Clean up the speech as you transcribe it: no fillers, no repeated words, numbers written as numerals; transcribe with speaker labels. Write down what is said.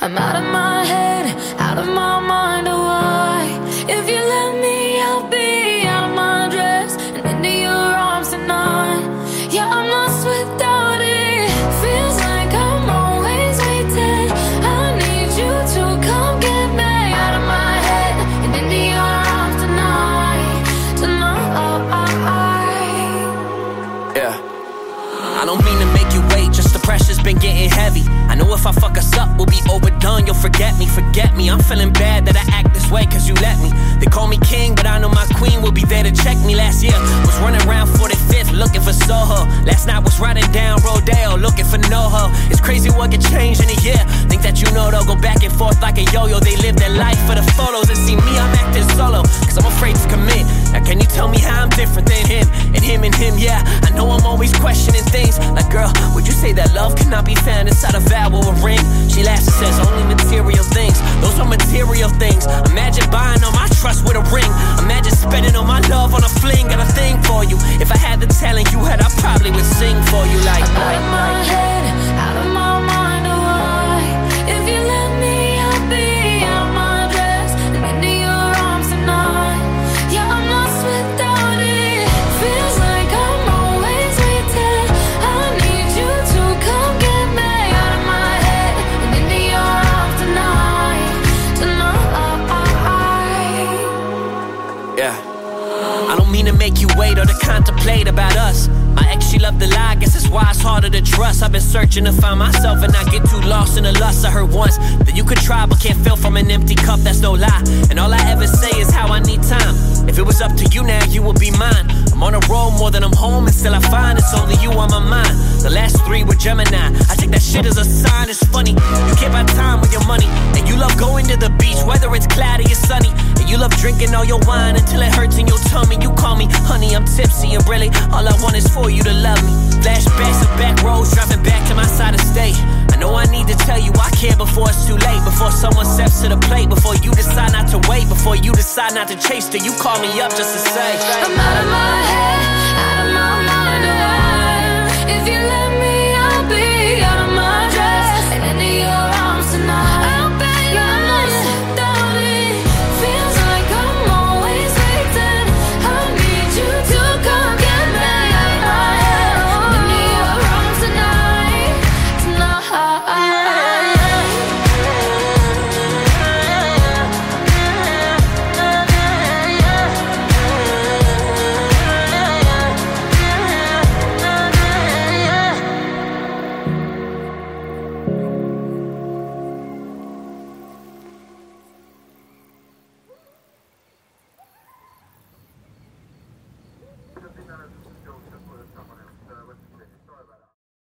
Speaker 1: I'm out of my head, out of my mind, oh why? If you let me, I'll be out of my dress and into your arms tonight. Yeah, I'm lost without it. Feels like I'm always waiting. I need you to come get me out of my head and into your arms tonight.
Speaker 2: Yeah. I don't mean to make you wait, just the pressure's been getting heavy. I know if I fuck us up, we'll be overdone. You'll forget me. I'm feeling bad that I act this way cause you let me. They call me king, but I know my queen will be there to check me. Last year, was running around 45th looking for Soho. Last night was riding down Rodeo looking for NoHo. It's crazy what can change in a year. Think that you know they'll go back and forth like a yo-yo. They live their life for the photos and see me, I'm acting solo cause I'm afraid to commit. Now can you tell me how I'm different than him? And him, yeah. I know I'm always questioning things like, girl, would you say that love cannot be found inside a vow or a ring? She laughs and says only material things. Those are material things. Imagine buying all my trust with a ring. Imagine spending all my love on a fling. Got a thing for you. If I had the talent you had, I probably would sing for you like
Speaker 1: I'm out of my head, out of my mind, oh why? If you let me, I'll be out of my dress and into your arms tonight. Yeah, I'm lost without it. Feels like I'm always waiting. I need you to come get me out of my head and into your arms tonight.
Speaker 2: Yeah. I don't mean to make you wait or to contemplate about us. My ex, she loved to lie, guess that's why it's harder to trust. I've been searching to find myself and not get too lost in the lust. I heard once that you could try but can't fill from an empty cup, that's no lie. And all I ever say is how I need time. If it was up to you now, you would be mine. I'm on a roll more than I'm home, and still I find it's only you on my mind. The last 3 were Gemini, I take that shit as a sign. It's funny, you can't buy time with your money. And you love going to the beach, whether it's cloudy or sunny. And you love drinking all your wine until it hurts in your tummy. You call me honey, I'm tipsy, and really all I want is for you to love me. Flashbacks of back roads, driving back to my side of state. I know I need to tell you I care before it's too late. Before someone steps to the plate. Before you decide not to wait. Before you decide not to chase till you call me up just to say
Speaker 1: I'm